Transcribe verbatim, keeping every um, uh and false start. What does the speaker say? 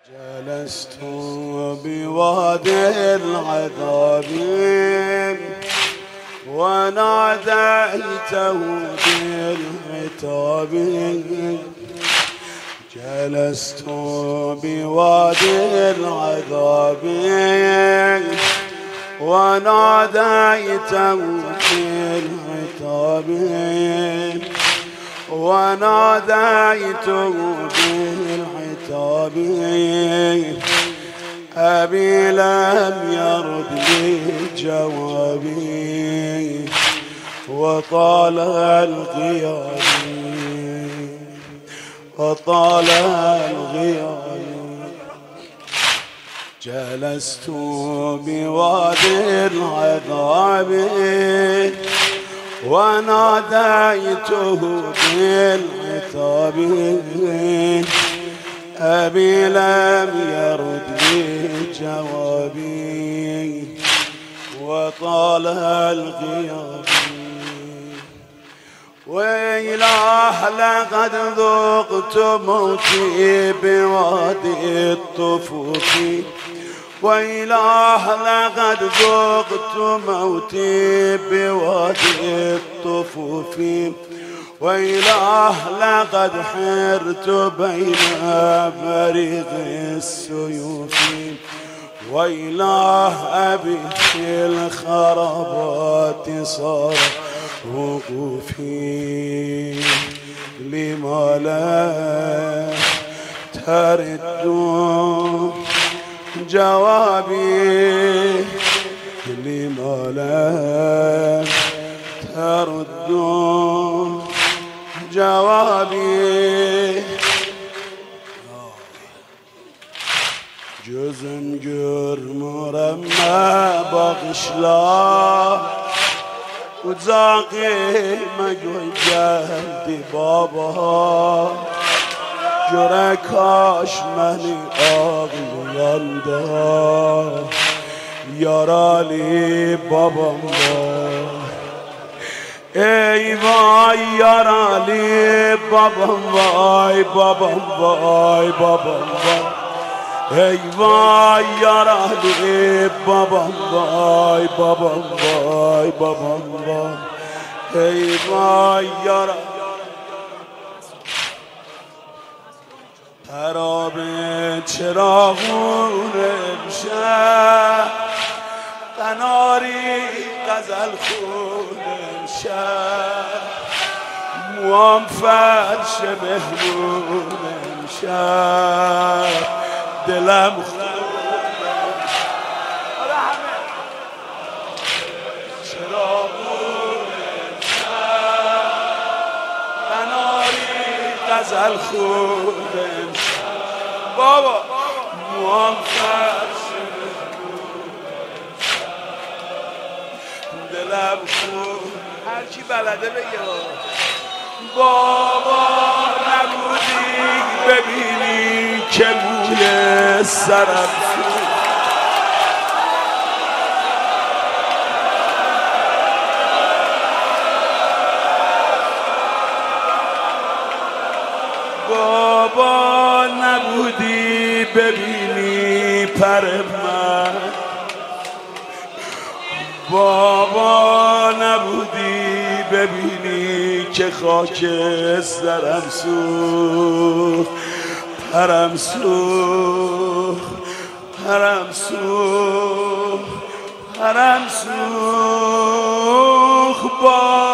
جلست بوادي العذاب وناديته بالعتاب. جلست بوادي العذاب وناديته بالعتاب وناديته بالعتاب. أبي لم يرد لي جوابي وطال الغياب وطال الغياب. جلست بوادي العذاب وناديته بالعتاب. أبي لم يرد لي جوابي وطال الغياب. ويلاه لقد ذقت موتي بوادي الطفوف. ويلاه لقد ذقت موتي بوادي الطفوف. ويلاه لقد حرت بين بريق السيوف. ويلاه أبي في الخرابات صار وقوفي. لما لا ترد جوابي لما لا ترد جوابي. جزم جرم رمى بغشلا وزاقي مجوي جهدي بابا. جرکاش منی آغلانده یارالی بابام ای وای یارالی بابام وای بابام وای بابام وای ای وای یارالی بابام وای بابام وای بابام وای ای وای یارالی. خراب چراغون امشب قناری غزل خون امشب موام فرش مهمون امشب دلم خون چراغون امشب قناری غزل خون بابا موام فرش دلم خون هر کی بلده بگه بابا نبودی ببینی که موی سرم بابا نبودی ببینی پر من. بابا نبودی ببینی که خاک سرم سوخت پرم سوخت پرم سوخت پرم سوخت.